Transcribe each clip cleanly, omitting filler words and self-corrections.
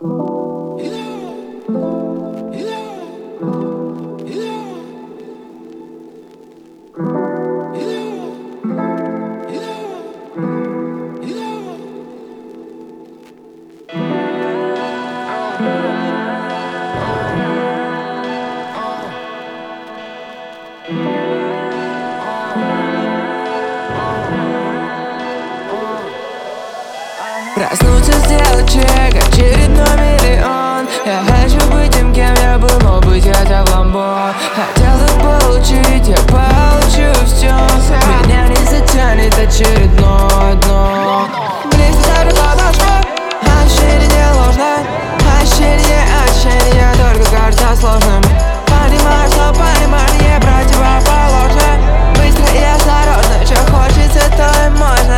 Проснуться, сделать чек, очередной миллион. Я хочу быть тем, кем я был, но быть хотя в ламбо. Хотел так получить, я получу все. Меня не затянет очередное дно. Близко даже подошва, ощущение ложное. Ощущение только кажется сложным. Понимаю, что понимание противоположно. Быстро и осторожно, что хочется, то и можно.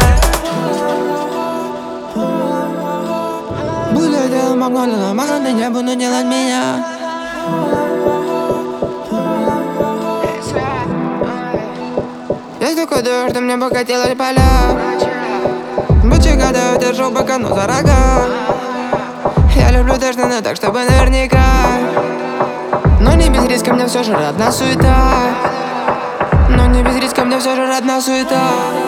Буду делать магнолино, магнолино не буду делать меня. Есть такой дождь, что мне бы хотелось поля. Будь готов, держу пока, но за рога. Я люблю дождь, но так, чтобы наверняка. Но не без риска, мне все же родна суета. Но не без риска, мне все же родна суета.